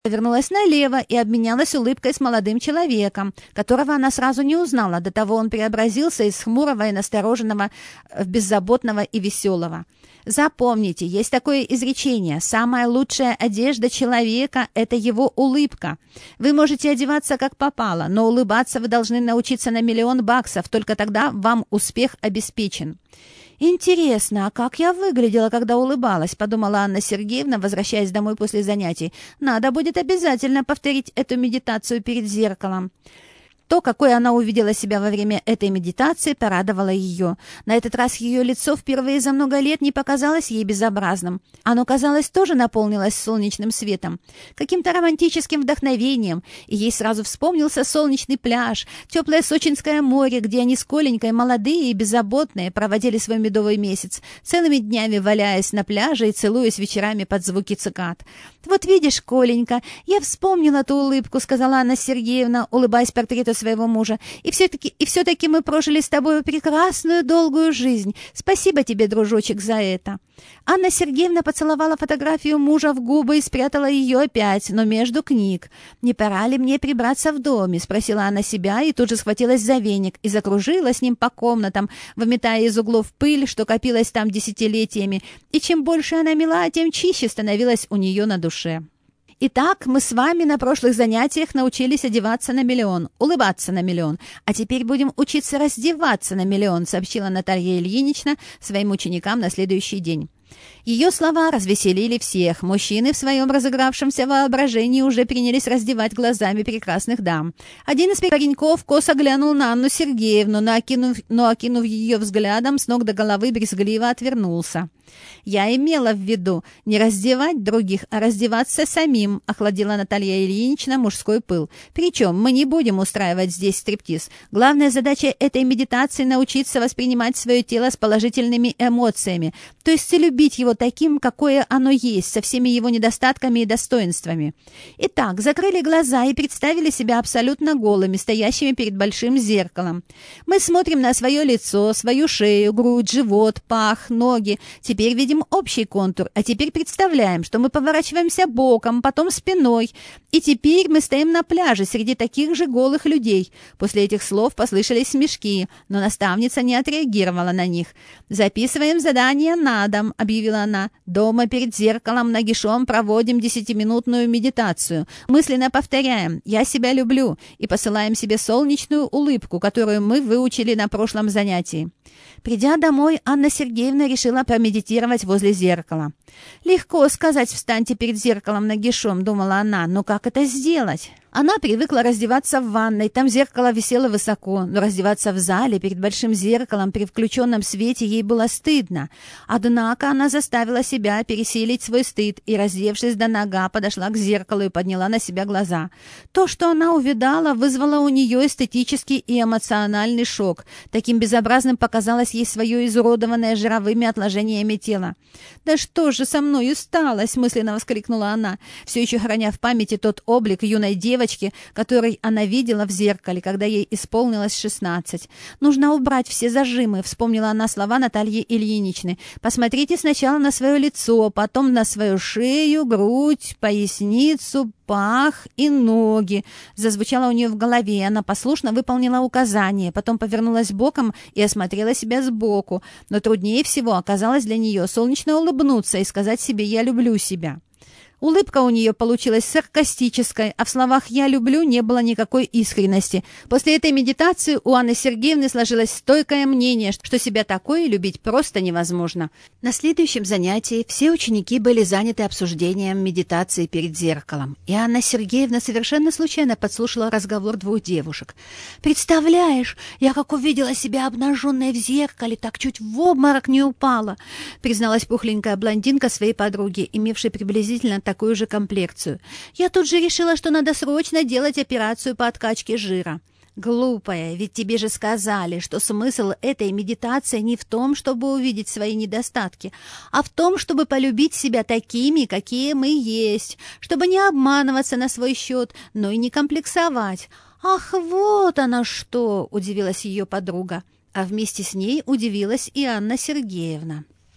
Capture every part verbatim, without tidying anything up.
повернулась налево и обменялась улыбкой с молодым человеком, которого она сразу не узнала, до того он преобразился из хмурого и настороженного в беззаботного и веселого. Запомните, есть такое изречение: самая лучшая одежда человека – это его улыбка. Вы можете одеваться как попало, но улыбаться вы должны научиться на миллион баксов, только тогда вам успех обеспечен. «Интересно, а как я выглядела, когда улыбалась?» — подумала Анна Сергеевна, возвращаясь домой после занятий. «Надо будет обязательно повторить эту медитацию перед зеркалом». То, какой она увидела себя во время этой медитации, порадовало ее. На этот раз ее лицо впервые за много лет не показалось ей безобразным. Оно, казалось, тоже наполнилось солнечным светом, каким-то романтическим вдохновением, и ей сразу вспомнился солнечный пляж, теплое сочинское море, где они с Коленькой, молодые и беззаботные, проводили свой медовый месяц, целыми днями валяясь на пляже и целуясь вечерами под звуки цикад. «Вот видишь, Коленька, я вспомнила ту улыбку», — сказала Анна Сергеевна, улыбаясь портрету своего мужа. «И все-таки, и все-таки мы прожили с тобой прекрасную долгую жизнь. Спасибо тебе, дружочек, за это». Анна Сергеевна поцеловала фотографию мужа в губы и спрятала ее опять, но между книг. «Не пора ли мне прибраться в доме?» — спросила она себя и тут же схватилась за веник и закружила с ним по комнатам, выметая из углов пыль, что копилась там десятилетиями. И чем больше она мела, тем чище становилась у нее на душе. Итак, мы с вами на прошлых занятиях научились одеваться на миллион, улыбаться на миллион, а теперь будем учиться раздеваться на миллион, сообщила Наталья Ильинична своим ученикам на следующий день. Ее слова развеселили всех. Мужчины в своем разыгравшемся воображении уже принялись раздевать глазами прекрасных дам. Один из пареньков косо глянул на Анну Сергеевну, но окинув, но, окинув ее взглядом, с ног до головы брезгливо отвернулся. «Я имела в виду не раздевать других, а раздеваться самим», — охладила Наталья Ильинична мужской пыл. «Причем мы не будем устраивать здесь стриптиз. Главная задача этой медитации — научиться воспринимать свое тело с положительными эмоциями, то есть любить его таким, какое оно есть, со всеми его недостатками и достоинствами. Итак, закрыли глаза и представили себя абсолютно голыми, стоящими перед большим зеркалом. Мы смотрим на свое лицо, свою шею, грудь, живот, пах, ноги. Теперь видим общий контур, а теперь представляем, что мы поворачиваемся боком, потом спиной, и теперь мы стоим на пляже среди таких же голых людей». После этих слов послышались смешки, но наставница не отреагировала на них. «Записываем задание на дом», — объявила она. «Дома перед зеркалом нагишом проводим десятиминутную медитацию. Мысленно повторяем «я себя люблю» и посылаем себе солнечную улыбку, которую мы выучили на прошлом занятии». Придя домой, Анна Сергеевна решила помедитировать возле зеркала. «Легко сказать, встаньте перед зеркалом нагишом», — думала она, — «но как это сделать?» Она привыкла раздеваться в ванной, там зеркало висело высоко, но раздеваться в зале перед большим зеркалом при включенном свете ей было стыдно. Однако она заставила себя пересилить свой стыд и, раздевшись до нога, подошла к зеркалу и подняла на себя глаза. То, что она увидала, вызвало у нее эстетический и эмоциональный шок. Таким безобразным показалось ей свое изуродованное жировыми отложениями тело. «Да что же со мною сталось?» — мысленно воскликнула она, все еще храня в памяти тот облик юной девочки, девочки, которой она видела в зеркале, когда ей исполнилось шестнадцать. «Нужно убрать все зажимы», — вспомнила она слова Натальи Ильиничны. «Посмотрите сначала на свое лицо, потом на свою шею, грудь, поясницу, пах и ноги». Зазвучало у нее в голове, и она послушно выполнила указание, потом повернулась боком и осмотрела себя сбоку. Но труднее всего оказалось для нее солнечно улыбнуться и сказать себе «я люблю себя». Улыбка у нее получилась саркастической, а в словах «я люблю» не было никакой искренности. После этой медитации у Анны Сергеевны сложилось стойкое мнение, что себя такое любить просто невозможно. На следующем занятии все ученики были заняты обсуждением медитации перед зеркалом, и Анна Сергеевна совершенно случайно подслушала разговор двух девушек. «Представляешь, я как увидела себя обнаженной в зеркале, так чуть в обморок не упала», призналась пухленькая блондинка своей подруге, имевшей приблизительно такую же комплекцию. «Я тут же решила, что надо срочно делать операцию по откачке жира». «Глупая, ведь тебе же сказали, что смысл этой медитации не в том, чтобы увидеть свои недостатки, а в том, чтобы полюбить себя такими, какие мы есть, чтобы не обманываться на свой счет, но и не комплексовать». «Ах, вот она что!» — удивилась ее подруга, а вместе с ней удивилась и Анна Сергеевна.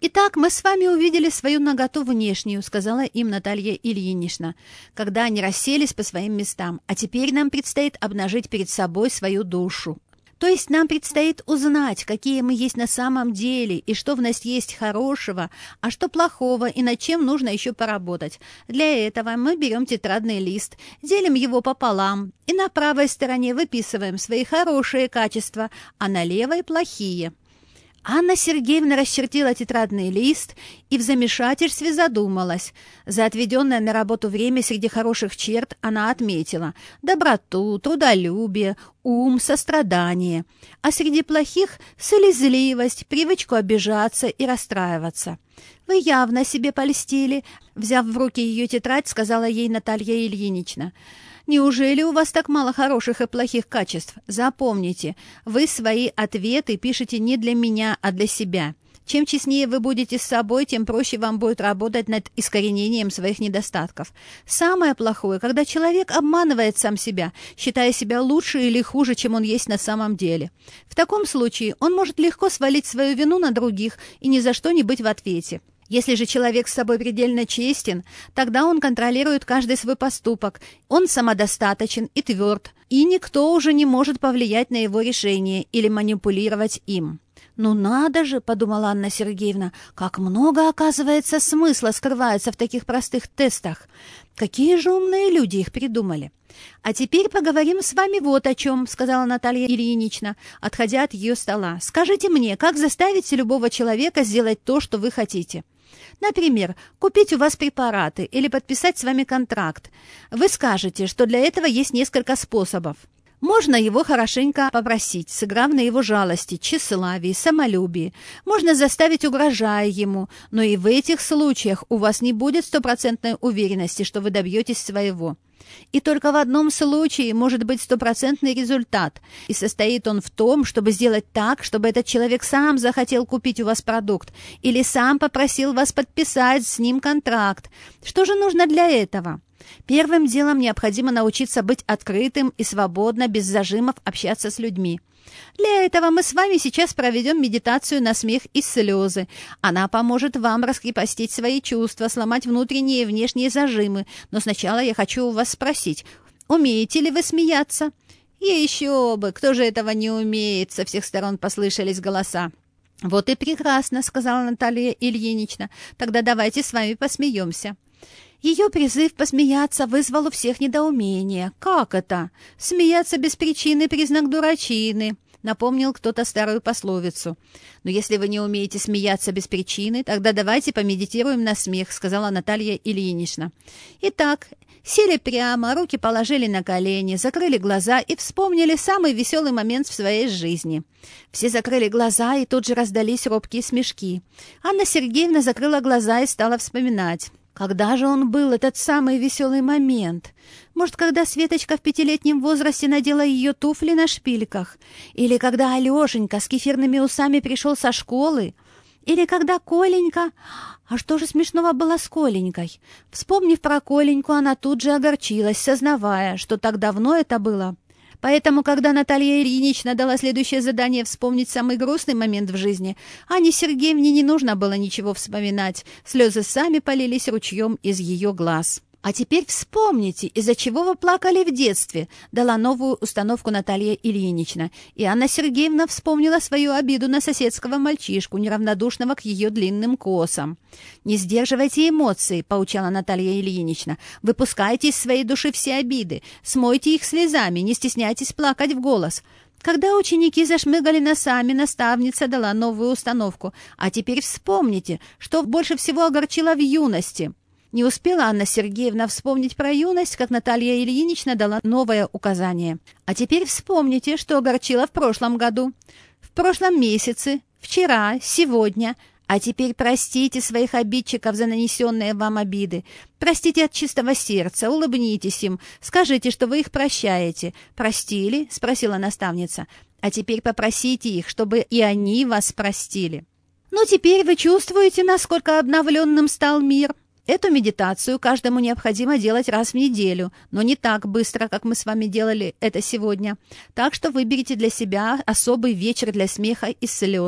«Итак, мы с вами увидели свою наготу внешнюю», — сказала им Наталья Ильинична, когда они расселись по своим местам. «А теперь нам предстоит обнажить перед собой свою душу. То есть нам предстоит узнать, какие мы есть на самом деле, и что в нас есть хорошего, а что плохого, и над чем нужно еще поработать. Для этого мы берем тетрадный лист, делим его пополам, и на правой стороне выписываем свои хорошие качества, а на левой — плохие». Анна Сергеевна расчертила тетрадный лист и в замешательстве задумалась. За отведенное на работу время среди хороших черт она отметила доброту, трудолюбие, ум, сострадание, а среди плохих — слезливость, привычку обижаться и расстраиваться. «Вы явно себе польстили», — взяв в руки ее тетрадь, сказала ей Наталья Ильинична. «Неужели у вас так мало хороших и плохих качеств? Запомните, вы свои ответы пишете не для меня, а для себя. Чем честнее вы будете с собой, тем проще вам будет работать над искоренением своих недостатков. Самое плохое, когда человек обманывает сам себя, считая себя лучше или хуже, чем он есть на самом деле. В таком случае он может легко свалить свою вину на других и ни за что не быть в ответе. Если же человек с собой предельно честен, тогда он контролирует каждый свой поступок, он самодостаточен и тверд, и никто уже не может повлиять на его решение или манипулировать им». «Ну надо же», — подумала Анна Сергеевна, — «как много, оказывается, смысла скрывается в таких простых тестах. Какие же умные люди их придумали». «А теперь поговорим с вами вот о чем», — сказала Наталья Ильинична, отходя от ее стола. «Скажите мне, как заставить любого человека сделать то, что вы хотите? Например, купить у вас препараты или подписать с вами контракт. Вы скажете, что для этого есть несколько способов. Можно его хорошенько попросить, сыграв на его жалости, тщеславии, самолюбии. Можно заставить, угрожая ему, но и в этих случаях у вас не будет стопроцентной уверенности, что вы добьетесь своего. И только в одном случае может быть стопроцентный результат, и состоит он в том, чтобы сделать так, чтобы этот человек сам захотел купить у вас продукт или сам попросил вас подписать с ним контракт. Что же нужно для этого? Первым делом необходимо научиться быть открытым и свободно, без зажимов, общаться с людьми. Для этого мы с вами сейчас проведем медитацию на смех и слезы. Она поможет вам раскрепостить свои чувства, сломать внутренние и внешние зажимы. Но сначала я хочу у вас спросить, умеете ли вы смеяться? Еще бы, кто же этого не умеет? Со всех сторон послышались голоса. Вот и прекрасно, сказала Наталья Ильинична. Тогда давайте с вами посмеемся. Ее призыв посмеяться вызвал у всех недоумение. «Как это? Смеяться без причины — признак дурачины», — напомнил кто-то старую пословицу. «Но если вы не умеете смеяться без причины, тогда давайте помедитируем на смех», — сказала Наталья Ильинична. Итак, сели прямо, руки положили на колени, закрыли глаза и вспомнили самый веселый момент в своей жизни. Все закрыли глаза, и тут же раздались робкие смешки. Анна Сергеевна закрыла глаза и стала вспоминать. Когда же он был, этот самый веселый момент? Может, когда Светочка в пятилетнем возрасте надела ее туфли на шпильках? Или когда Алешенька с кефирными усами пришел со школы? Или когда Коленька... А что же смешного было с Коленькой? Вспомнив про Коленьку, она тут же огорчилась, сознавая, что так давно это было. Поэтому, когда Наталья Ильинична дала следующее задание вспомнить самый грустный момент в жизни, Анне Сергеевне не нужно было ничего вспоминать. Слезы сами полились ручьем из ее глаз. «А теперь вспомните, из-за чего вы плакали в детстве», — дала новую установку Наталья Ильинична. И Анна Сергеевна вспомнила свою обиду на соседского мальчишку, неравнодушного к ее длинным косам. «Не сдерживайте эмоции», — поучала Наталья Ильинична. «Выпускайте из своей души все обиды, смойте их слезами, не стесняйтесь плакать в голос». Когда ученики зашмыгали носами, наставница дала новую установку. «А теперь вспомните, что больше всего огорчило в юности». Не успела Анна Сергеевна вспомнить про юность, как Наталья Ильинична дала новое указание. «А теперь вспомните, что огорчило в прошлом году, в прошлом месяце, вчера, сегодня. А теперь простите своих обидчиков за нанесенные вам обиды. Простите от чистого сердца, улыбнитесь им, скажите, что вы их прощаете». «Простили?» — спросила наставница. «А теперь попросите их, чтобы и они вас простили». «Ну, теперь вы чувствуете, насколько обновленным стал мир?» Эту медитацию каждому необходимо делать раз в неделю, но не так быстро, как мы с вами делали это сегодня. Так что выберите для себя особый вечер для смеха и слез.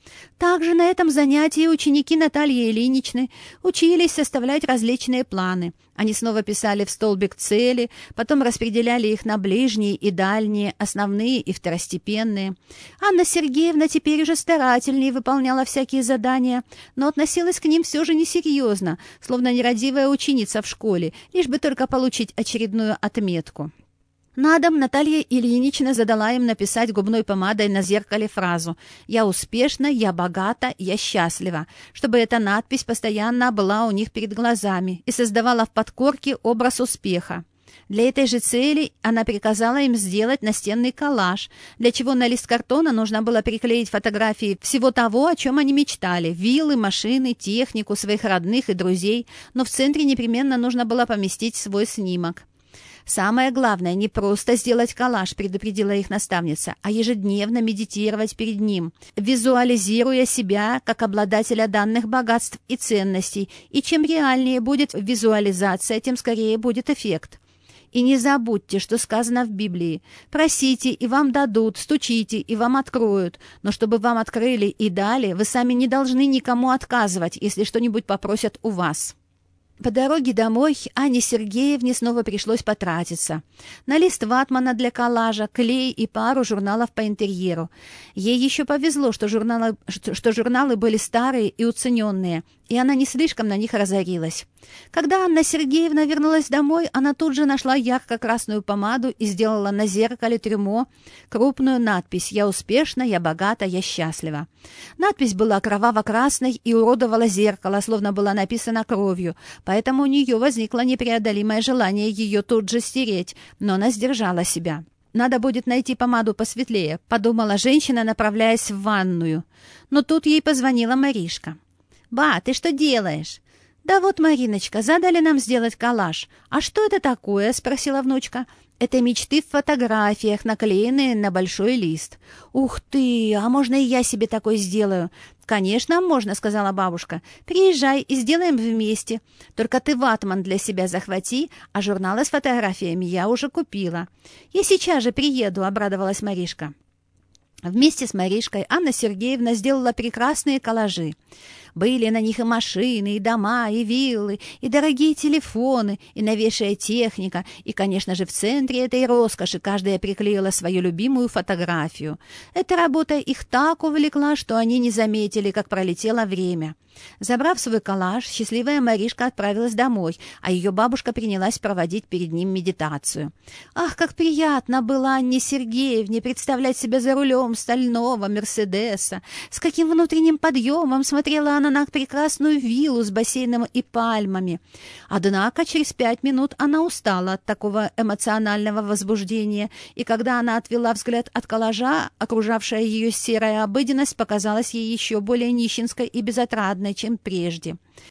Также на этом занятии ученики Натальи Ильиничны учились составлять различные планы. Они снова писали в столбик цели, потом распределяли их на ближние и дальние, основные и второстепенные. Анна Сергеевна теперь уже старательнее выполняла всякие задания, но относилась к ним все же несерьезно, словно нерадивая ученица в школе, лишь бы только получить очередную отметку. На дом Наталья Ильинична задала им написать губной помадой на зеркале фразу «Я успешна, я богата, я счастлива», чтобы эта надпись постоянно была у них перед глазами и создавала в подкорке образ успеха. Для этой же цели она приказала им сделать настенный коллаж, для чего на лист картона нужно было приклеить фотографии всего того, о чем они мечтали – виллы, машины, технику, своих родных и друзей, но в центре непременно нужно было поместить свой снимок. «Самое главное, не просто сделать коллаж», — предупредила их наставница, «а ежедневно медитировать перед ним, визуализируя себя как обладателя данных богатств и ценностей, и чем реальнее будет визуализация, тем скорее будет эффект. И не забудьте, что сказано в Библии: «Просите, и вам дадут, стучите, и вам откроют». Но чтобы вам открыли и дали, вы сами не должны никому отказывать, если что-нибудь попросят у вас». По дороге домой Анне Сергеевне снова пришлось потратиться. На лист ватмана для коллажа, клей и пару журналов по интерьеру. Ей еще повезло, что журналы, что журналы были старые и уцененные, и она не слишком на них разорилась. Когда Анна Сергеевна вернулась домой, она тут же нашла ярко-красную помаду и сделала на зеркале трюмо крупную надпись «Я успешна, я богата, я счастлива». Надпись была кроваво-красной и уродовала зеркало, словно была написана кровью, поэтому у нее возникло непреодолимое желание ее тут же стереть, но она сдержала себя. «Надо будет найти помаду посветлее», — подумала женщина, направляясь в ванную. Но тут ей позвонила Маришка. «Ба, ты что делаешь?» «Да вот, Мариночка, задали нам сделать коллаж». «А что это такое?» — спросила внучка. «Это мечты в фотографиях, наклеенные на большой лист». «Ух ты! А можно и я себе такой сделаю?» «Конечно, можно», — сказала бабушка. «Приезжай и сделаем вместе. Только ты ватман для себя захвати, а журналы с фотографиями я уже купила». «Я сейчас же приеду», — обрадовалась Маришка. Вместе с Маришкой Анна Сергеевна сделала прекрасные коллажи. Были на них и машины, и дома, и виллы, и дорогие телефоны, и новейшая техника, и, конечно же, в центре этой роскоши каждая приклеила свою любимую фотографию. Эта работа их так увлекла, что они не заметили, как пролетело время. Забрав свой коллаж, счастливая Маришка отправилась домой, а ее бабушка принялась проводить перед ним медитацию. Ах, как приятно было Анне Сергеевне представлять себя за рулем стального Мерседеса! С каким внутренним подъемом смотрела она на прекрасную виллу с бассейном и пальмами. Однако через пять минут она устала от такого эмоционального возбуждения, и когда она отвела взгляд от коллажа, окружавшая ее серая обыденность показалась ей еще более нищенской и безотрадной, чем прежде.